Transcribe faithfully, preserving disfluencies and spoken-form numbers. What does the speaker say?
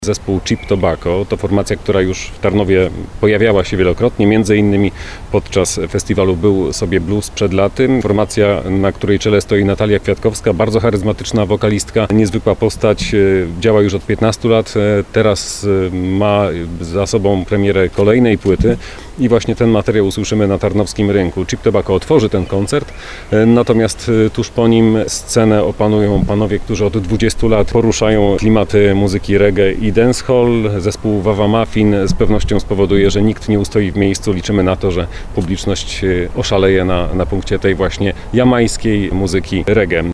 Zespół Cheap Tobacco to formacja, która już w Tarnowie pojawiała się wielokrotnie, między innymi podczas festiwalu Był sobie blues przed laty. Formacja, na której czele stoi Natalia Kwiatkowska, bardzo charyzmatyczna wokalistka, niezwykła postać, działa już od piętnastu lat, teraz ma za sobą premierę kolejnej płyty i właśnie ten materiał usłyszymy na tarnowskim rynku. Cheap Tobacco otworzy ten koncert, natomiast tuż po nim scenę opanują panowie, którzy od dwudziestu lat poruszają klimaty muzyki reggae i dancehall. Zespół Wawa Muffin z pewnością spowoduje, że nikt nie ustoi w miejscu. Liczymy na to, że publiczność oszaleje na, na punkcie tej właśnie jamańskiej muzyki reggae.